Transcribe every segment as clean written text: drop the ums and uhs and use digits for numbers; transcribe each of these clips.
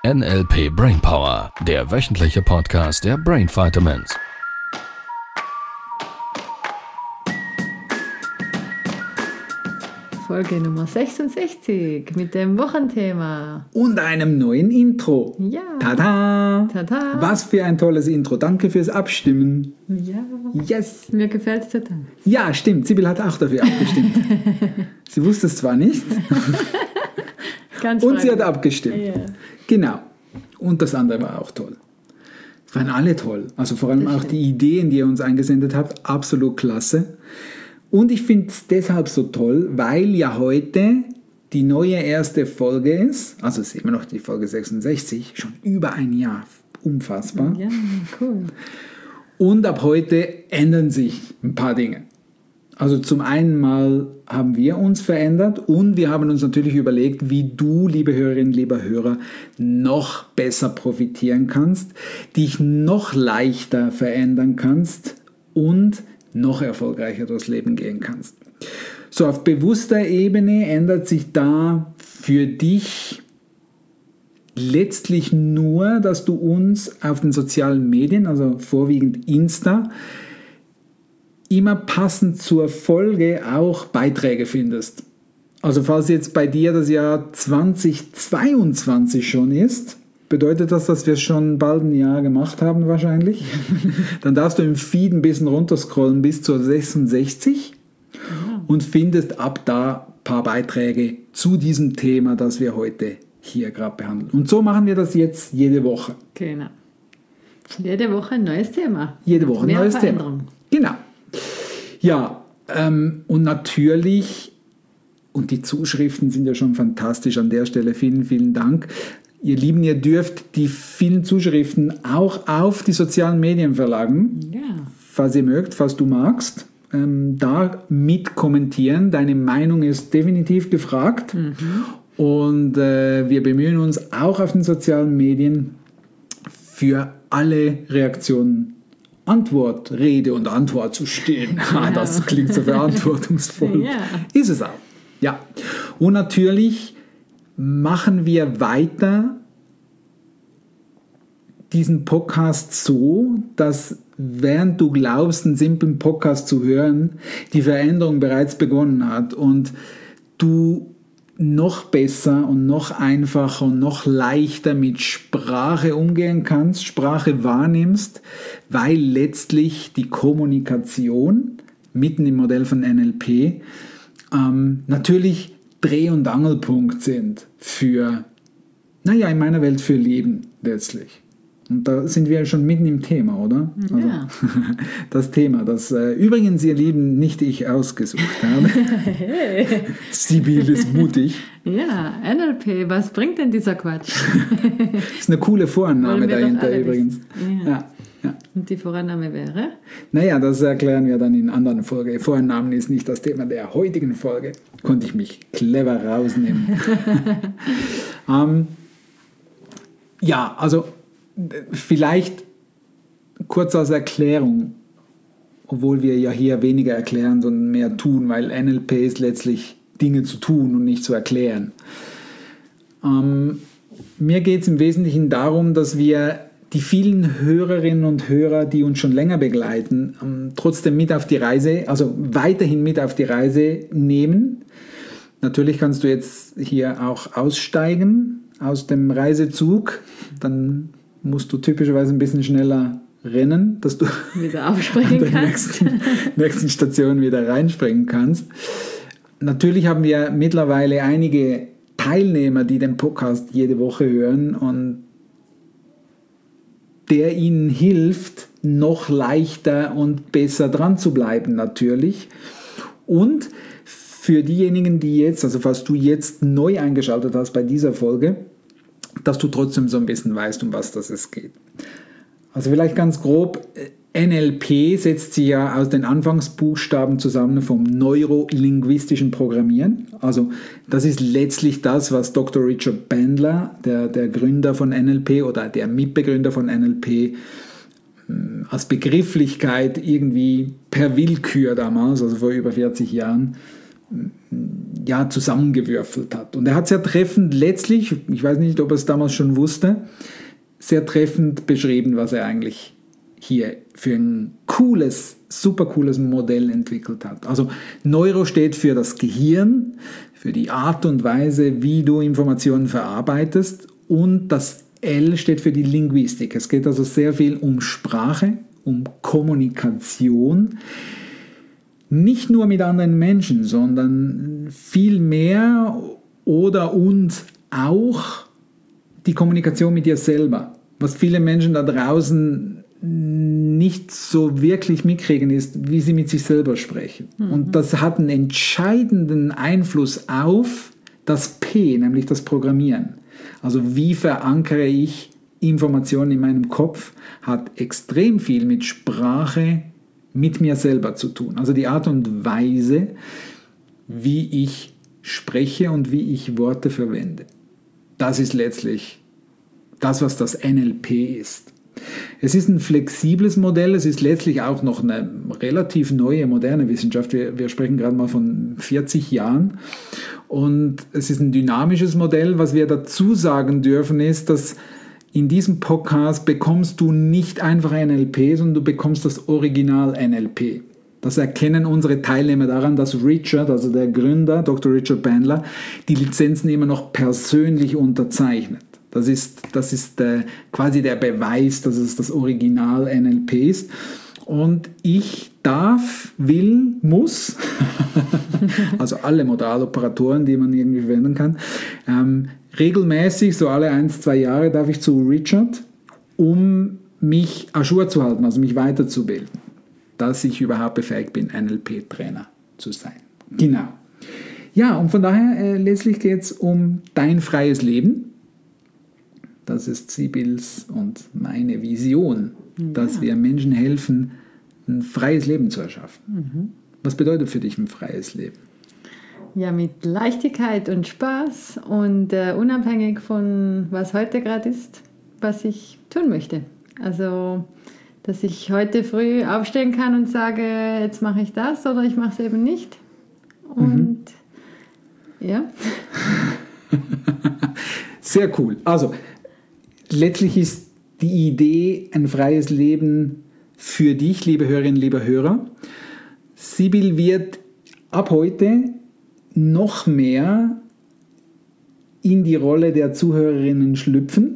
NLP Brainpower, der wöchentliche Podcast der Brain Vitamins. Folge Nummer 66 mit dem Wochenthema. Und einem neuen Intro. Ja. Tada! Tada! Was für ein tolles Intro. Danke fürs Abstimmen. Ja. Yes! Mir gefällt es total. Ja, stimmt. Sibyl hat auch dafür abgestimmt. Sie wusste es zwar nicht. Ganz Und sie hat freiwillig. abgestimmt. Ja. Genau. Und das andere war auch toll. Es waren alle toll. Also vor allem auch die Ideen, die ihr uns eingesendet habt. Absolut klasse. Und ich finde es deshalb so toll, weil ja heute die neue erste Folge ist. Also es ist immer noch die Folge 66. Schon über ein Jahr. Unfassbar. Ja, cool. Und ab heute ändern sich ein paar Dinge. Also zum einen mal haben wir uns verändert und wir haben uns natürlich überlegt, wie du, liebe Hörerinnen, lieber Hörer, noch besser profitieren kannst, dich noch leichter verändern kannst und noch erfolgreicher durchs Leben gehen kannst. So, auf bewusster Ebene ändert sich da für dich letztlich nur, dass du uns auf den sozialen Medien, also vorwiegend Insta, immer passend zur Folge auch Beiträge findest. Also falls jetzt bei dir das Jahr 2022 schon ist, bedeutet das, dass wir schon bald ein Jahr gemacht haben wahrscheinlich. Dann darfst du im Feed ein bisschen runterscrollen bis zur 66 und findest ab da ein paar Beiträge zu diesem Thema, das wir heute hier gerade behandeln. Und so machen wir das jetzt jede Woche. Genau. Jede Woche ein neues Thema. Jede Woche ein Mehr neues Veränderung. Thema. Genau. Ja, und natürlich, und die Zuschriften sind ja schon fantastisch an der Stelle, vielen, vielen Dank. Ihr Lieben, ihr dürft die vielen Zuschriften auch auf die sozialen Medien verlagern, Ja. falls ihr mögt, falls du magst. Da mit kommentieren. Deine Meinung ist definitiv gefragt. Und wir bemühen uns auch auf den sozialen Medien für alle Reaktionen Rede und Antwort zu stehen. Ja. Das klingt so verantwortungsvoll. Ja. Ist es auch. Ja. Und natürlich machen wir weiter diesen Podcast so, dass während du glaubst, einen simplen Podcast zu hören, die Veränderung bereits begonnen hat und du noch besser und noch einfacher und noch leichter mit Sprache umgehen kannst, Sprache wahrnimmst, weil letztlich die Kommunikation mitten im Modell von NLP natürlich Dreh- und Angelpunkt sind für, in meiner Welt für Leben letztlich. Und da sind wir schon mitten im Thema, oder? Also, Ja. das Thema, das übrigens, ihr Lieben, nicht ich ausgesucht habe. Hey. Sibyl ist mutig. Ja, NLP, was bringt denn dieser Quatsch? Ist eine coole Vorannahme Wollen wir doch dahinter alle übrigens. wissen. Ja. Ja. Und die Vorannahme wäre? Das erklären wir dann in anderen Folgen. Vorannahmen ist nicht das Thema der heutigen Folge. Konnte ich mich clever rausnehmen. Also vielleicht kurz als Erklärung, obwohl wir ja hier weniger erklären, sondern mehr tun, weil NLP ist letztlich Dinge zu tun und nicht zu erklären. Mir geht es im Wesentlichen darum, dass wir die vielen Hörerinnen und Hörer, die uns schon länger begleiten, trotzdem mit auf die Reise, also weiterhin mit auf die Reise nehmen. Natürlich kannst du jetzt hier auch aussteigen aus dem Reisezug, dann musst du typischerweise ein bisschen schneller rennen, dass du Wieder aufspringen an der kannst. nächsten Station wieder reinspringen kannst. Natürlich haben wir mittlerweile einige Teilnehmer, die den Podcast jede Woche hören und der ihnen hilft, noch leichter und besser dran zu bleiben natürlich. Und für diejenigen, die jetzt, also falls du jetzt neu eingeschaltet hast bei dieser Folge, dass du trotzdem so ein bisschen weißt, um was das geht. Also vielleicht ganz grob, NLP setzt sich ja aus den Anfangsbuchstaben zusammen vom neurolinguistischen Programmieren. Also das ist letztlich das, was Dr. Richard Bandler, der Gründer von NLP oder der Mitbegründer von NLP, als Begrifflichkeit irgendwie per Willkür damals, also vor über 40 Jahren, zusammengewürfelt hat. Und er hat sehr treffend letztlich, ich weiß nicht, ob er es damals schon wusste, sehr treffend beschrieben, was er eigentlich hier für ein super cooles Modell entwickelt hat. Also Neuro steht für das Gehirn, für die Art und Weise, wie du Informationen verarbeitest, und das L steht für die Linguistik. Es geht also sehr viel um Sprache, um Kommunikation, nicht nur mit anderen Menschen, sondern viel mehr und auch die Kommunikation mit dir selber. Was viele Menschen da draußen nicht so wirklich mitkriegen, ist, wie sie mit sich selber sprechen. Und das hat einen entscheidenden Einfluss auf das P, nämlich das Programmieren. Also wie verankere ich Informationen in meinem Kopf, hat extrem viel mit Sprache, mit mir selber zu tun. Also die Art und Weise, wie ich spreche und wie ich Worte verwende. Das ist letztlich das, was das NLP ist. Es ist ein flexibles Modell, es ist letztlich auch noch eine relativ neue, moderne Wissenschaft. Wir sprechen gerade mal von 40 Jahren. Und es ist ein dynamisches Modell. Was wir dazu sagen dürfen, ist, dass in diesem Podcast bekommst du nicht einfach NLP, sondern du bekommst das Original NLP. Das erkennen unsere Teilnehmer daran, dass Richard, also der Gründer, Dr. Richard Bandler, die Lizenzen immer noch persönlich unterzeichnet. Das ist quasi der Beweis, dass es das Original NLP ist. Und ich muss, also alle Modaloperatoren, die man irgendwie verwenden kann, regelmäßig, so alle 1-2 Jahre, darf ich zu Richard, um mich à jour zu halten, also mich weiterzubilden, dass ich überhaupt befähigt bin, NLP-Trainer zu sein. Genau. Ja, und von daher letztlich geht es um dein freies Leben. Das ist Sibils und meine Vision, dass wir Menschen helfen, ein freies Leben zu erschaffen. Was bedeutet für dich ein freies Leben? Ja, mit Leichtigkeit und Spaß und unabhängig von was heute gerade ist, was ich tun möchte. Also, dass ich heute früh aufstehen kann und sage, jetzt mache ich das oder ich mache es eben nicht. Und ja. Sehr cool. Also, letztlich ist die Idee ein freies Leben für dich, liebe Hörerinnen, liebe Hörer. Sibyl wird ab heute noch mehr in die Rolle der Zuhörerinnen schlüpfen,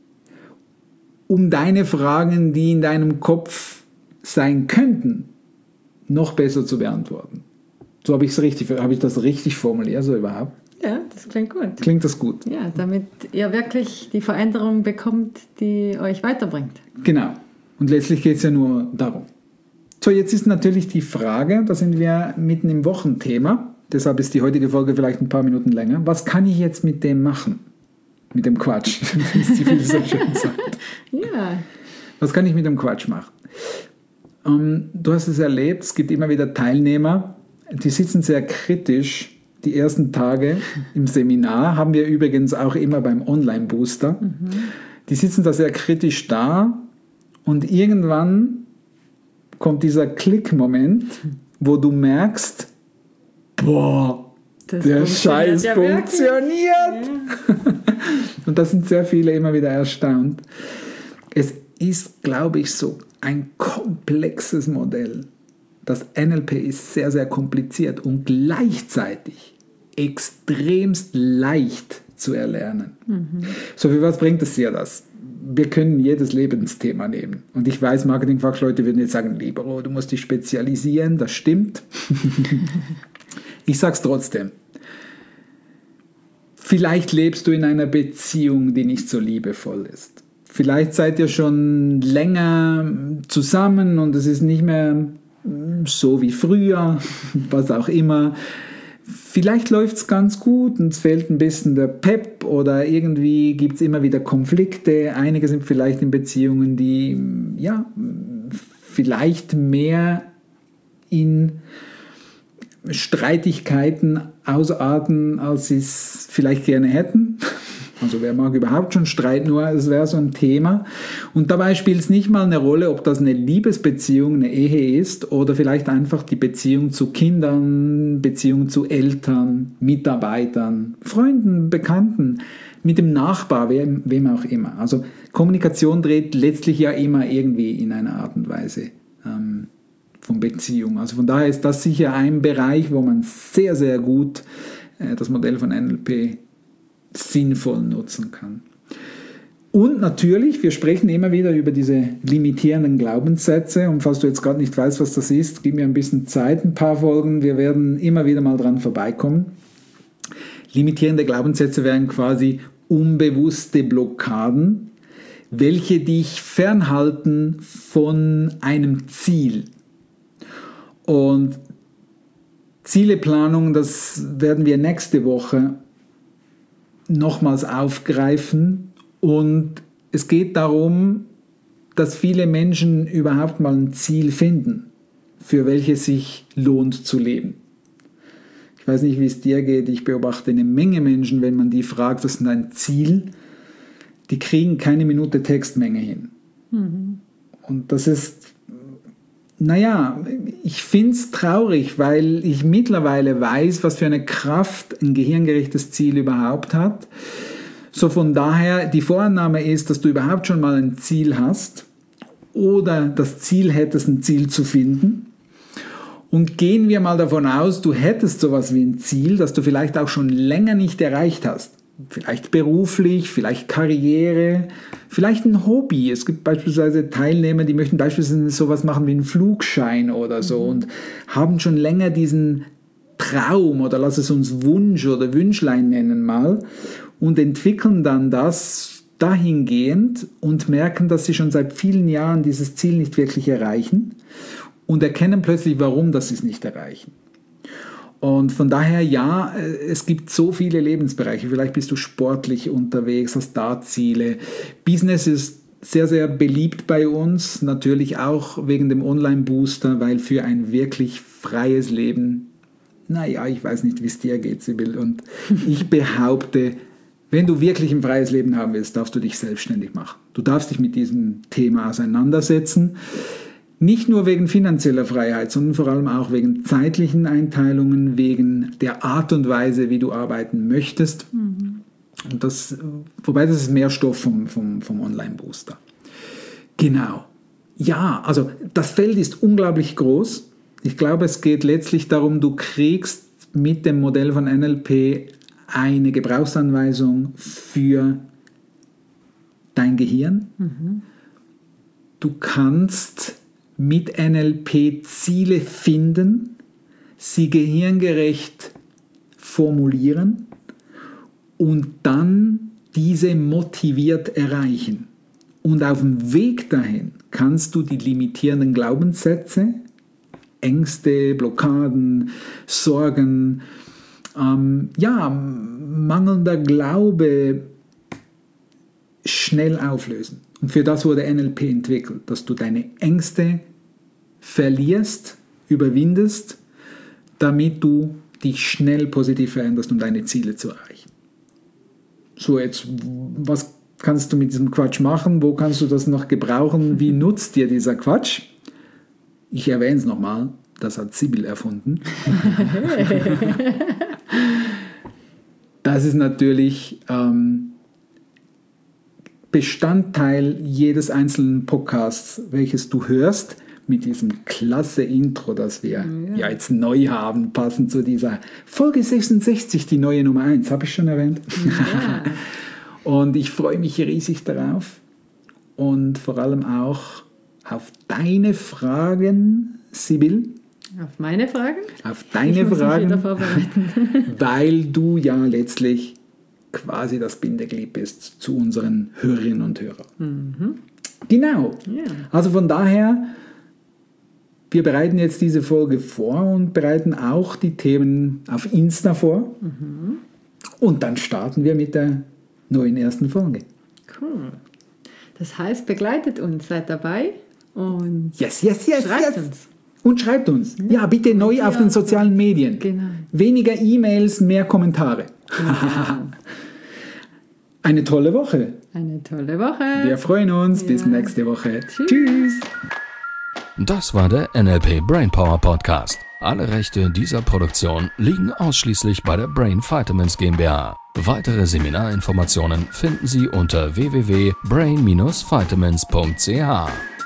um deine Fragen, die in deinem Kopf sein könnten, noch besser zu beantworten. So habe ich das richtig formuliert, so überhaupt? Ja, das klingt gut. Klingt das gut? Ja, damit ihr wirklich die Veränderung bekommt, die euch weiterbringt. Genau. Und letztlich geht es ja nur darum. So, jetzt ist natürlich die Frage, da sind wir mitten im Wochenthema, deshalb ist die heutige Folge vielleicht ein paar Minuten länger. Was kann ich jetzt mit dem machen? Mit dem Quatsch, wie es die so schön sagt. Ja. Was kann ich mit dem Quatsch machen? Du hast es erlebt, es gibt immer wieder Teilnehmer, die sitzen sehr kritisch. Die ersten Tage im Seminar haben wir übrigens auch immer beim Online-Booster. Die sitzen da sehr kritisch da und irgendwann kommt dieser Klick-Moment, wo du merkst, boah, der Scheiß funktioniert. Ja. Und da sind sehr viele immer wieder erstaunt. Es ist, glaube ich, so ein komplexes Modell. Das NLP ist sehr, sehr kompliziert und gleichzeitig extremst leicht zu erlernen. So, für was bringt es dir das? Wir können jedes Lebensthema nehmen. Und ich weiß, Marketingfachleute würden jetzt sagen, Libero, du musst dich spezialisieren, das stimmt. Ich sage es trotzdem. Vielleicht lebst du in einer Beziehung, die nicht so liebevoll ist. Vielleicht seid ihr schon länger zusammen und es ist nicht mehr so wie früher, was auch immer. Vielleicht läuft es ganz gut und es fehlt ein bisschen der Pep oder irgendwie gibt es immer wieder Konflikte. Einige sind vielleicht in Beziehungen, die ja vielleicht mehr in Streitigkeiten ausarten, als sie es vielleicht gerne hätten. Also wer mag überhaupt schon Streit, nur es wäre so ein Thema. Und dabei spielt es nicht mal eine Rolle, ob das eine Liebesbeziehung, eine Ehe ist oder vielleicht einfach die Beziehung zu Kindern, Beziehung zu Eltern, Mitarbeitern, Freunden, Bekannten, mit dem Nachbar, wem auch immer. Also Kommunikation dreht letztlich ja immer irgendwie in einer Art und Weise von Beziehung. Also von daher ist das sicher ein Bereich, wo man sehr, sehr gut das Modell von NLP sinnvoll nutzen kann. Und natürlich, wir sprechen immer wieder über diese limitierenden Glaubenssätze. Und falls du jetzt gerade nicht weißt, was das ist, gib mir ein bisschen Zeit, ein paar Folgen. Wir werden immer wieder mal dran vorbeikommen. Limitierende Glaubenssätze wären quasi unbewusste Blockaden, welche dich fernhalten von einem Ziel. Und Zieleplanung, das werden wir nächste Woche nochmals aufgreifen. Und es geht darum, dass viele Menschen überhaupt mal ein Ziel finden, für welches sich lohnt zu leben. Ich weiß nicht, wie es dir geht. Ich beobachte eine Menge Menschen, wenn man die fragt, was ist denn dein Ziel? Die kriegen keine Minute Textmenge hin. Mhm. Und das ist, naja, ich finde es traurig, weil ich mittlerweile weiß, was für eine Kraft ein gehirngerechtes Ziel überhaupt hat. So von daher, die Vorannahme ist, dass du überhaupt schon mal ein Ziel hast oder das Ziel hättest, ein Ziel zu finden. Und gehen wir mal davon aus, du hättest sowas wie ein Ziel, das du vielleicht auch schon länger nicht erreicht hast. Vielleicht beruflich, vielleicht Karriere, vielleicht ein Hobby. Es gibt beispielsweise Teilnehmer, die möchten beispielsweise sowas machen wie einen Flugschein oder so und haben schon länger diesen Traum oder lass es uns Wunsch oder Wünschlein nennen mal und entwickeln dann das dahingehend und merken, dass sie schon seit vielen Jahren dieses Ziel nicht wirklich erreichen und erkennen plötzlich, warum das sie es nicht erreichen. Und von daher, ja, es gibt so viele Lebensbereiche. Vielleicht bist du sportlich unterwegs, hast da Ziele. Business ist sehr, sehr beliebt bei uns. Natürlich auch wegen dem Online-Booster, weil für ein wirklich freies Leben, naja, ich weiß nicht, wie es dir geht, Sibyl. Und ich behaupte, wenn du wirklich ein freies Leben haben willst, darfst du dich selbstständig machen. Du darfst dich mit diesem Thema auseinandersetzen. Nicht nur wegen finanzieller Freiheit, sondern vor allem auch wegen zeitlichen Einteilungen, wegen der Art und Weise, wie du arbeiten möchtest. Mhm. Und wobei das ist mehr Stoff vom Online-Booster. Genau. Ja, also das Feld ist unglaublich groß. Ich glaube, es geht letztlich darum, du kriegst mit dem Modell von NLP eine Gebrauchsanweisung für dein Gehirn. Mhm. Du kannst mit NLP Ziele finden, sie gehirngerecht formulieren und dann diese motiviert erreichen. Und auf dem Weg dahin kannst du die limitierenden Glaubenssätze, Ängste, Blockaden, Sorgen, mangelnder Glaube schnell auflösen. Und für das wurde NLP entwickelt, dass du deine Ängste verlierst, überwindest, damit du dich schnell positiv veränderst, um deine Ziele zu erreichen. So, jetzt, was kannst du mit diesem Quatsch machen? Wo kannst du das noch gebrauchen? Wie nutzt dir dieser Quatsch? Ich erwähne es nochmal, das hat Sibyl erfunden. Das ist natürlich Bestandteil jedes einzelnen Podcasts, welches du hörst, mit diesem klasse Intro, das wir ja jetzt neu haben, passend zu dieser Folge 66, die neue Nummer 1, habe ich schon erwähnt. Ja. Und ich freue mich riesig darauf und vor allem auch auf deine Fragen, Sibyl. Auf meine Fragen? Auf deine Fragen, weil du ja letztlich quasi das Bindeglied bist zu unseren Hörerinnen und Hörern. Mhm. Genau. Yeah. Also von daher, wir bereiten jetzt diese Folge vor und bereiten auch die Themen auf Insta vor. Mhm. Und dann starten wir mit der neuen ersten Folge. Cool. Das heißt, begleitet uns, seid dabei und schreibt uns. Und schreibt uns. Ja, bitte neu auf den sozialen Medien. Genau. Weniger E-Mails, mehr Kommentare. Genau. eine tolle Woche. Eine tolle Woche. Wir freuen uns. Bis nächste Woche. Tschüss. Das war der NLP Brainpower Podcast. Alle Rechte dieser Produktion liegen ausschließlich bei der Brain Vitamins GmbH. Weitere Seminarinformationen finden Sie unter www.brain-vitamins.ch.